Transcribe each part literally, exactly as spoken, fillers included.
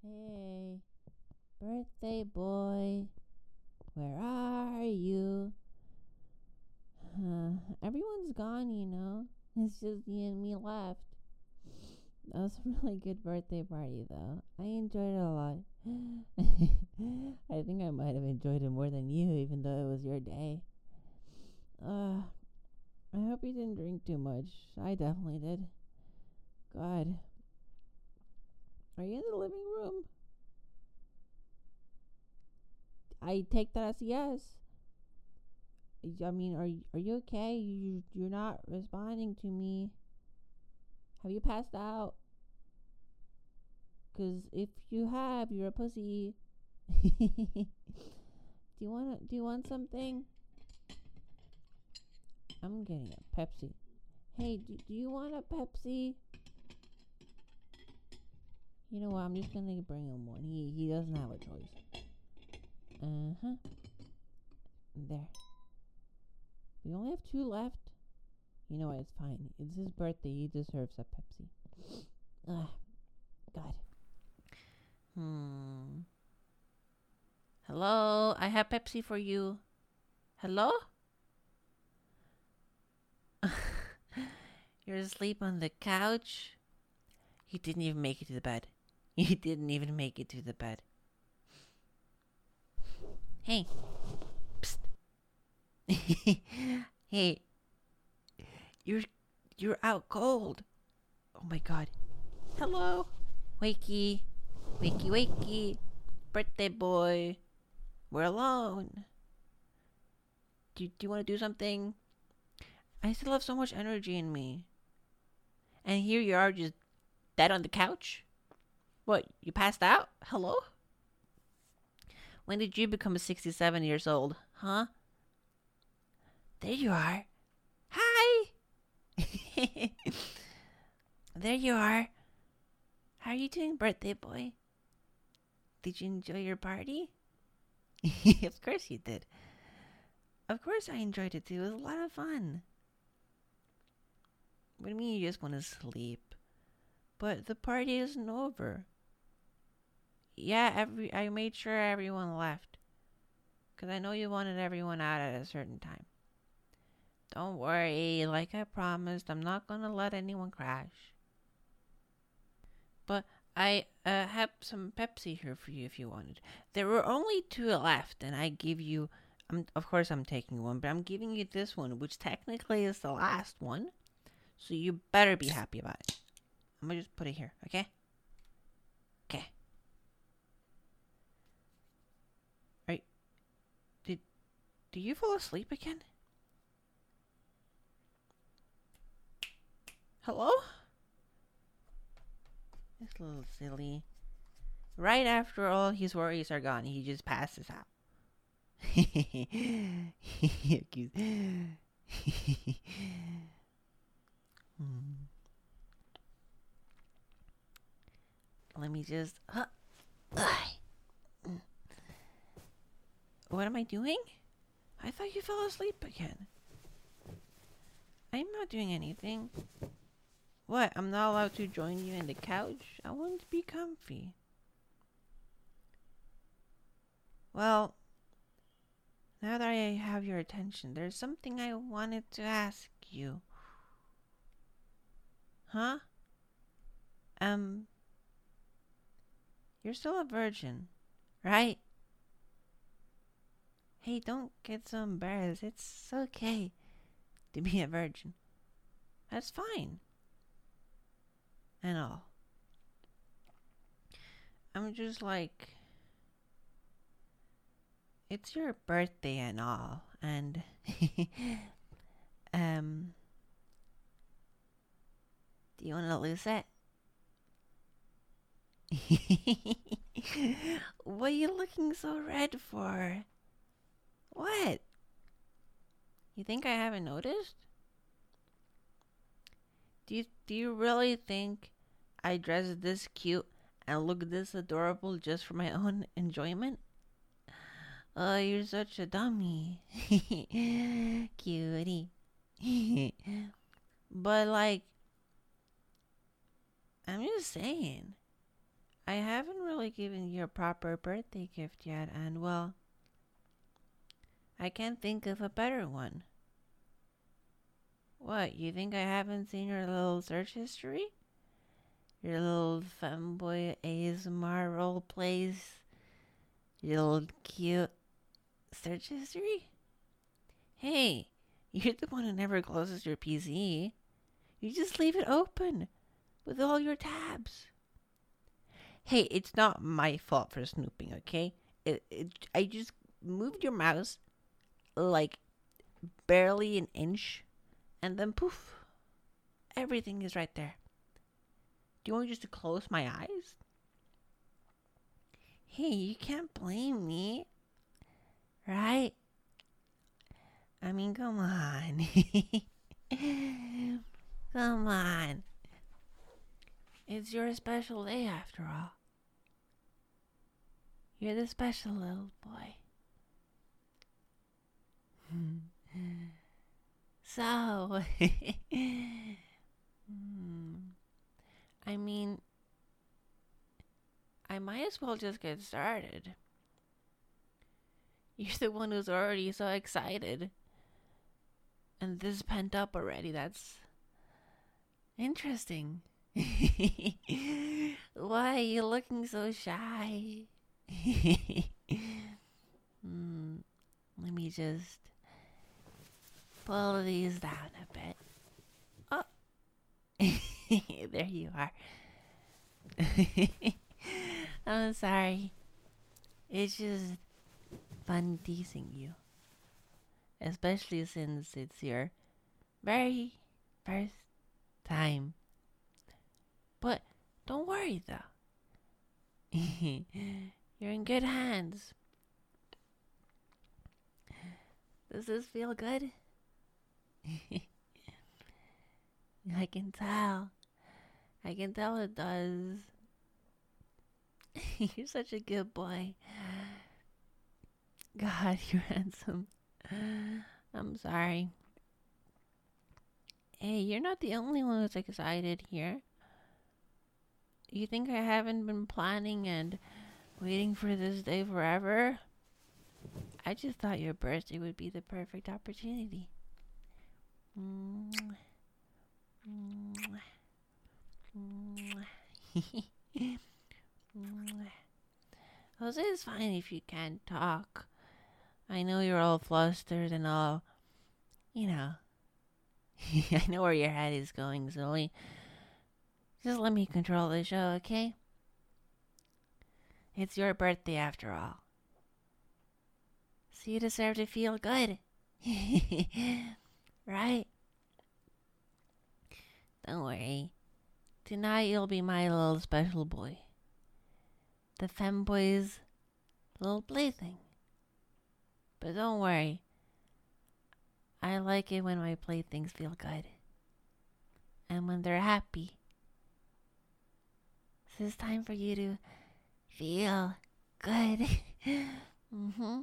Hey, birthday boy, where are you? Uh, everyone's gone, you know. It's just you and me left. That was a really good birthday party, though. I enjoyed it a lot. I think I might have enjoyed it more than you, even though it was your day. Uh, I hope you didn't drink too much. I definitely did. God. Are you in the living room? I take that as a yes. I mean, are are you okay? You you're not responding to me. Have you passed out? Cause if you have, you're a pussy. do you wanna? Do you want something? I'm getting a Pepsi. Hey, do, do you want a Pepsi? You know what? I'm just gonna bring him one. He he doesn't have a choice. Uh huh. There. We only have two left. You know what? It's fine. It's his birthday. He deserves a Pepsi. Ugh. God. Hmm. Hello? I have Pepsi for you. Hello? You're asleep on the couch? You didn't even make it to the bed. You didn't even make it to the bed. Hey. Psst. Hey. You're you're out cold. Oh my god. Hello? Wakey. Wakey wakey. Birthday boy. We're alone. Do, do you want to do something? I still have so much energy in me. And here you are just dead on the couch? What, you passed out? Hello? When did you become sixty-seven years old? Huh? There you are. Hi! There you are. How are you doing, birthday boy? Did you enjoy your party? Of course you did. Of course I enjoyed it too. It was a lot of fun. What do you mean you just want to sleep? But the party isn't over. Yeah, every I made sure everyone left. Because I know you wanted everyone out at a certain time. Don't worry, like I promised, I'm not going to let anyone crash. But I uh, have some Pepsi here for you if you wanted. There were only two left, and I give you... I'm, of course I'm taking one, but I'm giving you this one, which technically is the last one. So you better be happy about it. I'm going to just put it here, okay? Okay. Are you, did, did you fall asleep again? Hello? This little silly. Right after all his worries are gone, he just passes out. Hmm. Let me just... Uh, what am I doing? I thought you fell asleep again. I'm not doing anything. What? I'm not allowed to join you in the couch? I want to be comfy. Well, now that I have your attention, there's something I wanted to ask you. Huh? Um, you're still a virgin, right? Hey, don't get so embarrassed. It's okay to be a virgin. That's fine. And all. I'm just like... It's your birthday and all. And... um... Do you want to lose it? What are you looking so red for? What? You think I haven't noticed? Do you, do you really think I dress this cute and look this adorable just for my own enjoyment? Oh, you're such a dummy. Cutie. But like, I'm just saying. I haven't really given you a proper birthday gift yet, and well, I can't think of a better one. What, you think I haven't seen your little search history? Your little femboy A S M R role plays? Your little cute search history? Hey, you're the one who never closes your P C. You just leave it open with all your tabs. Hey, it's not my fault for snooping, okay? It, it, I just moved your mouse like barely an inch, and then poof, everything is right there. Do you want me just to close my eyes? Hey, you can't blame me, right? I mean, come on. Come on. It's your special day after all. You're the special little boy. So, I mean, I might as well just get started. You're the one who's already so excited. And this is pent up already. That's interesting. Why are you looking so shy? mm, let me just pull these down a bit. Oh, there you are. I'm sorry. It's just fun teasing you. Especially since it's your very first time. But don't worry though. You're in good hands. Does this feel good? I can tell. I can tell it does. You're such a good boy. God, you're handsome. I'm sorry. Hey, you're not the only one who's excited here. You think I haven't been planning and waiting for this day forever? I just thought your birthday would be the perfect opportunity. Mwah. Mwah. Mwah. Jose, it's fine if you can't talk. I know you're all flustered and all, you know. I know where your head is going, Zoe. Just let me control the show, okay? It's your birthday after all. So you deserve to feel good. Right? Don't worry. Tonight you'll be my little special boy. The femboy's little plaything. But don't worry. I like it when my playthings feel good. And when they're happy. So it's time for you to feel good. mm-hmm.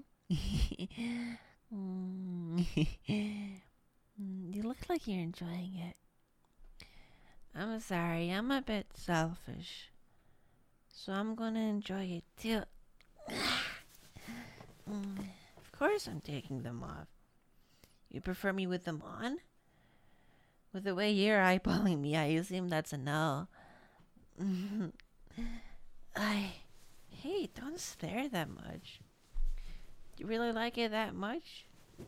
You look like you're enjoying it. I'm sorry, I'm a bit selfish. So I'm gonna enjoy it too. Of course I'm taking them off. You prefer me with them on? With the way you're eyeballing me, I assume that's a no. I... Hey, don't stare that much. Do you really like it that much?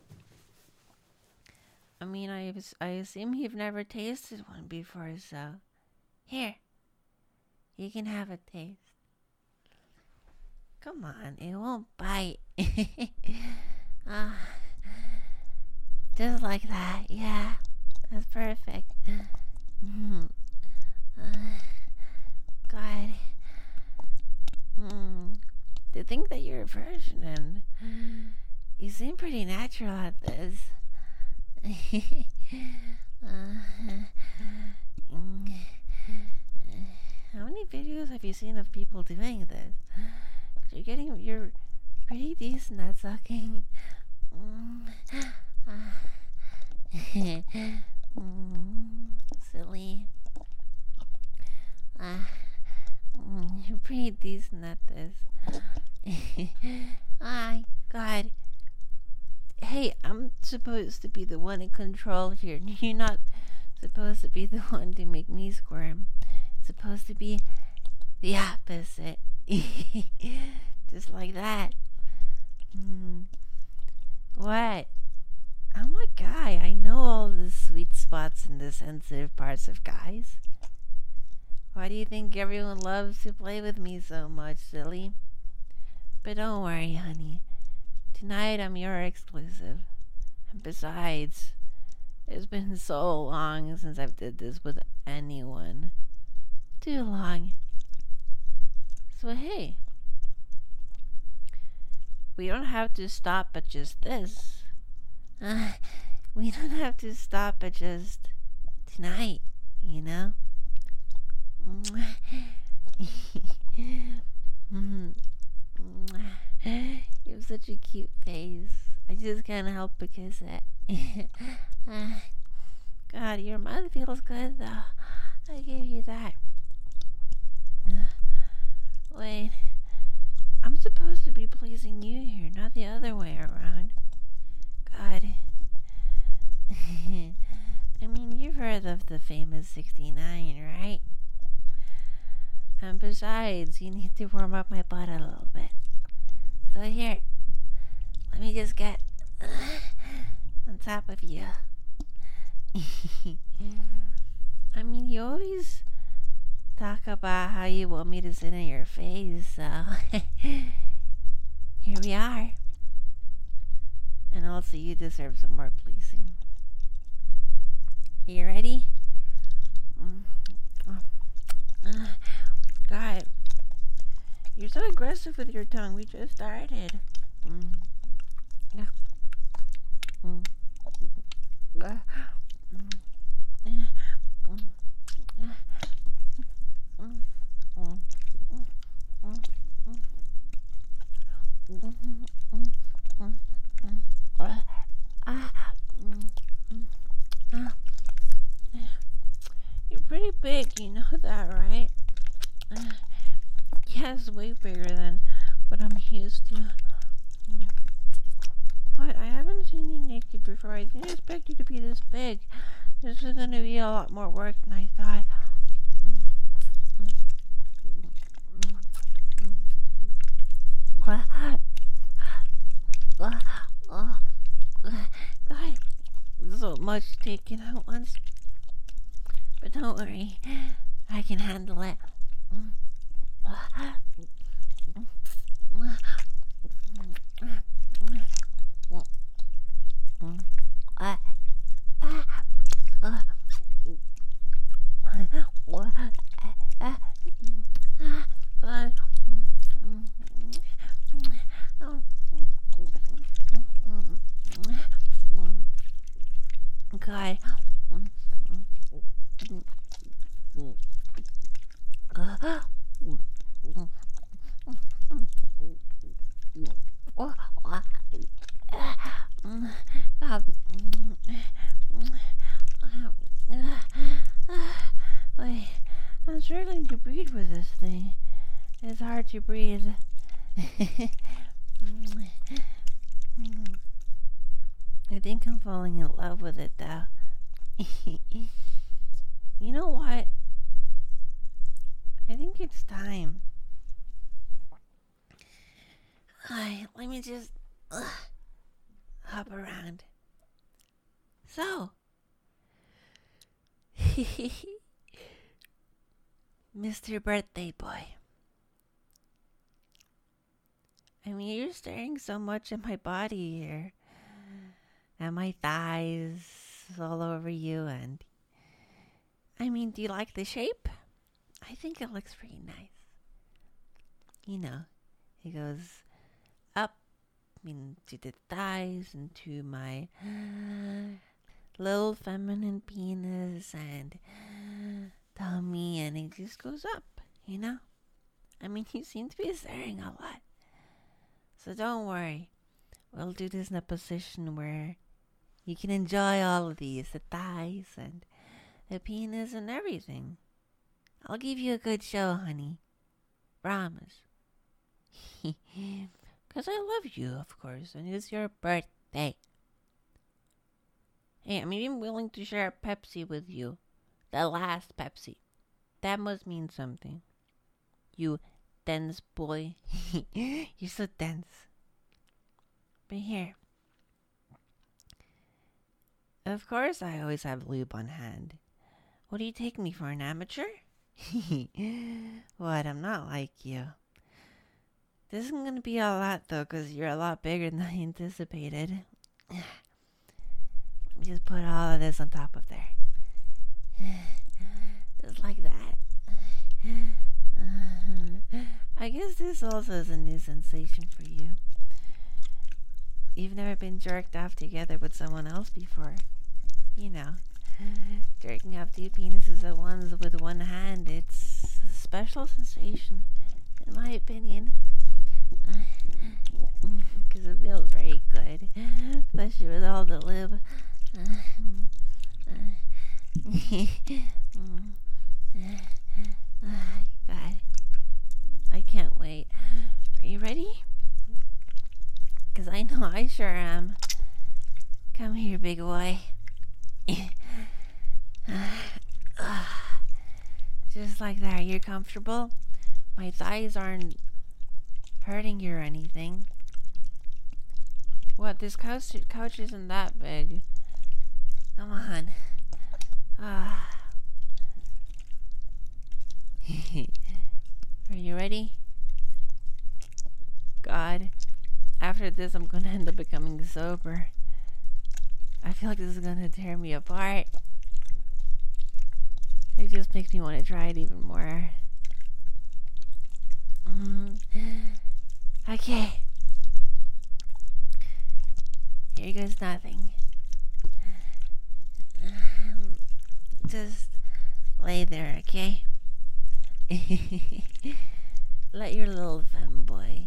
I mean, I, I assume you've never tasted one before, so... Here. You can have a taste. Come on, it won't bite. uh, just like that, yeah. That's perfect. Mm. Uh, God. Mm. To think that you're a virgin and you seem pretty natural at this. uh, how many videos have you seen of people doing this? You're getting, you're pretty decent at sucking. Mm. mm, silly. Uh, mm, you're pretty decent at this. My God. Hey, I'm supposed to be the one in control here. You're not supposed to be the one to make me squirm. It's supposed to be the opposite. Just like that. Mm. What? I'm a guy. I know all the sweet spots and the sensitive parts of guys. Why do you think everyone loves to play with me so much, silly? But don't worry, honey. Tonight I'm your exclusive. And besides, it's been so long since I've did this with anyone. Too long. So hey, we don't have to stop at just this. Uh, we don't have to stop at just tonight, you know? You have such a cute face. I just can't help but kiss it. God, your mouth feels good though. I give you that. Wait, I'm supposed to be pleasing you here, not the other way around. God. I mean, you've heard of the famous sixty-nine, right? And besides, you need to warm up my butt a little bit. So here, let me just get on top of you. I mean, you always talk about how you want me to sit in your face, so here we are. And also, you deserve some more pleasing. Are you ready? God, you're so aggressive with your tongue. We just started. Mm. Yeah. Mm. Uh. Mm. Mm. Mm. Mm. Mm. Mm. Mm. Mm. Mm. Uh. Ah. Mm. Mm. Ah. You're pretty big, you know that, right? Uh, yeah, it's way bigger than what I'm used to. Mm. What? I haven't seen you naked before. I didn't expect you to be this big. This is going to be a lot more work than I thought. God, so much taken at once. But don't worry, I can handle it. God. Wait, I'm struggling to breathe with this thing. It's hard to breathe. I think I'm falling in love with it though. You know what? I think it's time. Hi, let me just uh, hop around. So, Mister Birthday Boy. I mean, you're staring so much at my body here. And my thighs all over you, and I mean, do you like the shape? I think it looks pretty nice. You know, it goes up into the thighs, into my little feminine penis and tummy, and it just goes up, you know? I mean, you seem to be staring a lot. So don't worry. We'll do this in a position where you can enjoy all of these, the thighs and the penis and everything. I'll give you a good show, honey. Promise. Because I love you, of course, and it's your birthday. Hey, I'm even willing to share a Pepsi with you. The last Pepsi. That must mean something. You dense boy. You're so dense. But here. Of course, I always have lube on hand. What do you take me for, an amateur? What? I'm not like you. This isn't gonna be a lot, though, because you're a lot bigger than I anticipated. Let me just put all of this on top of there. Just like that. I guess this also is a new sensation for you. You've never been jerked off together with someone else before. You know, jerking off two penises at once with one hand. It's a special sensation, in my opinion. Because it feels very good, especially with all the lube. God, I can't wait. Are you ready? Because I know I sure am. Come here, big boy. Just like that. You're comfortable? My thighs aren't hurting you or anything. What? This couch, couch isn't that big. Come on. Ah. Are you ready? God, after this I'm gonna end up becoming sober. I feel like this is gonna tear me apart. It just makes me want to try it even more. Mm. Okay. Here goes nothing. Um, just lay there, okay? Let your little femboy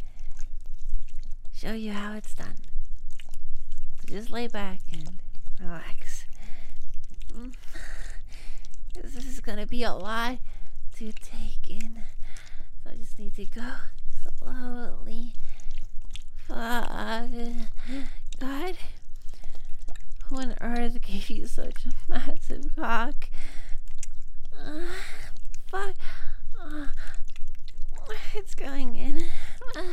show you how it's done. So just lay back and relax. Mm. This is gonna be a lot to take in, so I just need to go slowly. Fuck. God, who on earth gave you such a massive cock? Uh, fuck. Uh, it's going in. Uh,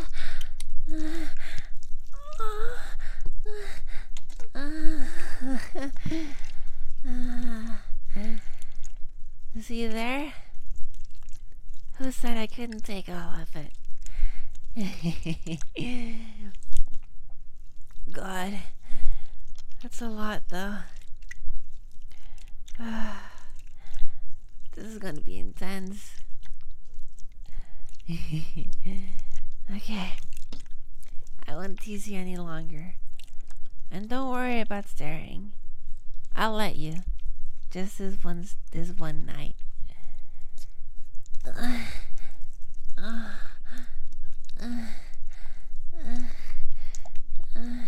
uh, uh, uh, See you there? Who said I couldn't take all of it? God, that's a lot, though. This is gonna be intense. Okay, I won't tease you any longer. And don't worry about staring. I'll let you. Just this one, this one night. Uh, uh, uh, uh, uh,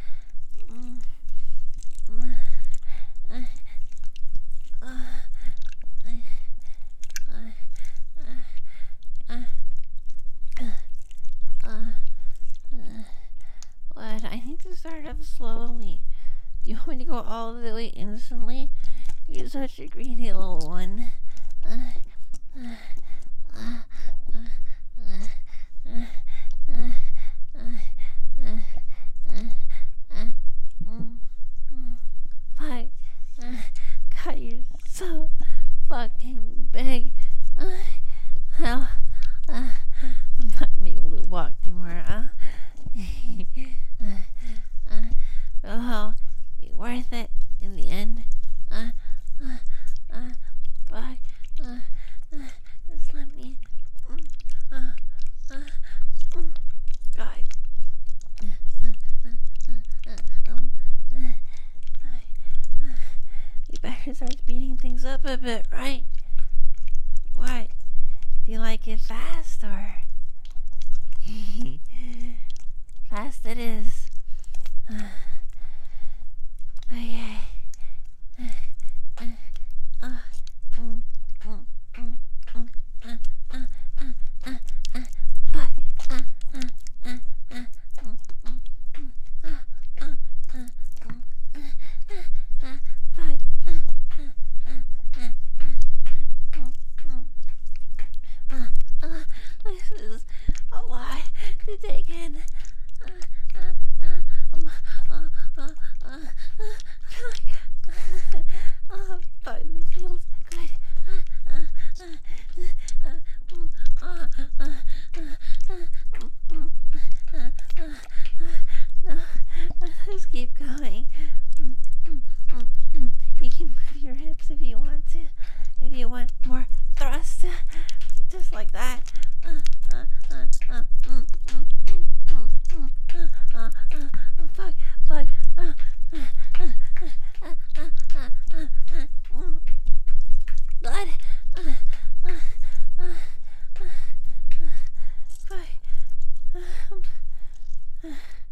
What? I need to start up slowly. Do you want me to go all the way instantly? You're such a greedy little one. Uh, uh, uh, uh, uh, uh, uh, uh, uh, mm, mm, Fuck. Uh, God, you're so fucking big. Uh, hell, uh, I'm not gonna be able to walk anymore, huh? uh, uh, it'll be worth it in the end. Uh, uh, uh, fuck. Uh, uh, just let me. Uh, uh, uh, God. Uh, uh, uh, uh, um, uh, uh, uh, you better start speeding things up a bit, right? What? Do you like it fast or? Fast it is. Uh, okay. Uh, uh, uh, mm, mm, mm, mm, uh, uh, uh, uh. one more thrust. Just like that. Uh, uh, uh, uh, mm, mm, mm, mm, mm, uh, uh, uh, uh, fuck, fuck. Uh, uh, uh, uh, uh, uh, uh, uh, mm. Blood. Uh, uh, uh, uh, uh, fuck. Um, uh,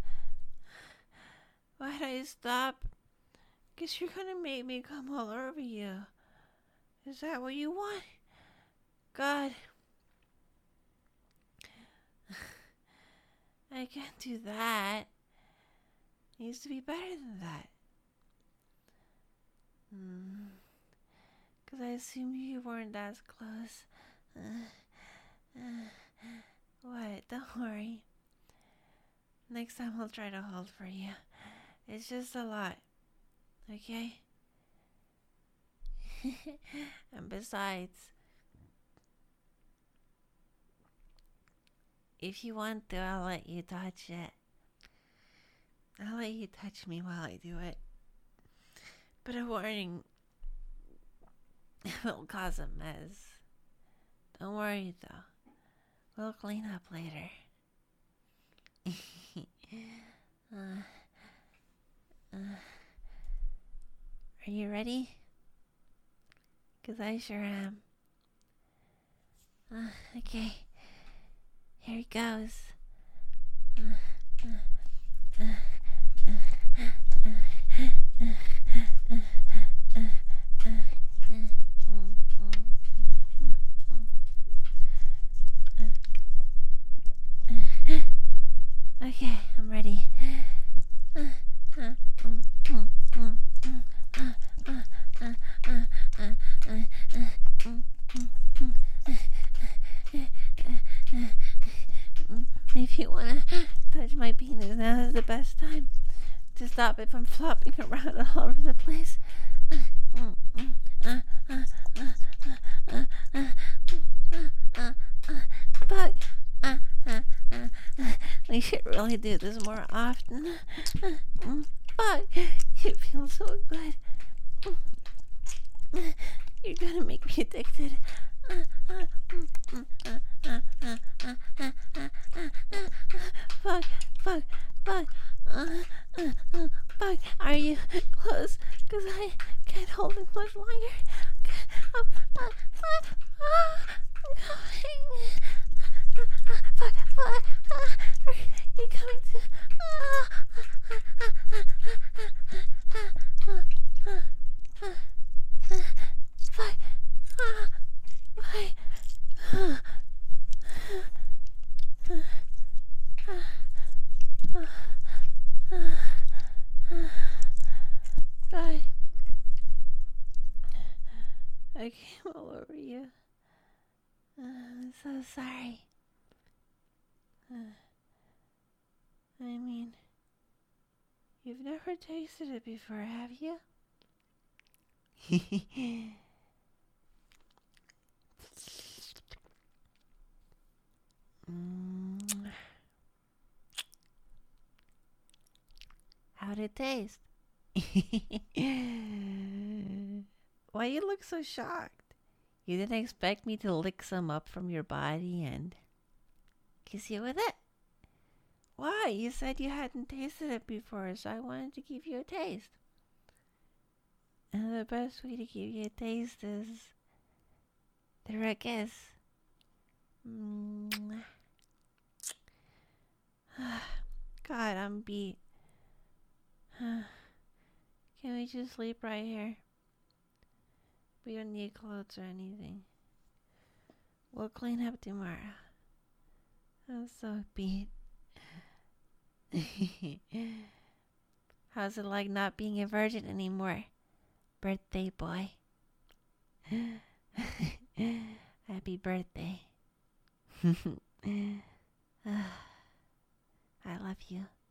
why'd I stop? Guess you're gonna make me come all over you. Is that what you want? God. I can't do that. It needs to be better than that. Hmm. Because I assume you weren't that close. Uh, uh, what? Don't worry. Next time I'll try to hold for you. It's just a lot. Okay? And besides, if you want to, I'll let you touch it. I'll let you touch me while I do it. But a warning, it will cause a mess. Don't worry though. We'll clean up later. uh, uh, are you ready? 'Cause I sure am. Uh, okay. Here it goes. Uh, uh, uh, uh, uh, uh, uh, uh, Okay, I'm ready. If you wanna touch my penis, now is the best time to stop it from flopping around all over the place. But we should really do this more often. But it feels so good. You're gonna make me addicted. Fuck, fuck, fuck. Uh, uh, uh, fuck. Are you close? Cause I can't hold it much longer. Uh, uh, uh, uh, I'm coming. Uh, fuck, fuck. Uh, are you coming to? Uh, uh, uh, uh, uh, uh, uh, uh, fuck. Uh, why? Uh, uh, uh, uh, God, I came all over you. Uh, I'm so sorry. Uh, I mean, you've never tasted it before, have you? mm. How'd it taste? Why you look so shocked? You didn't expect me to lick some up from your body and kiss you with it? Why? You said you hadn't tasted it before, so I wanted to give you a taste. And the best way to give you a taste is through a kiss. God, I'm beat. Can we just sleep right here? We don't need clothes or anything. We'll clean up tomorrow. I'm so beat. How's it like not being a virgin anymore? Birthday boy. Happy birthday. I love you.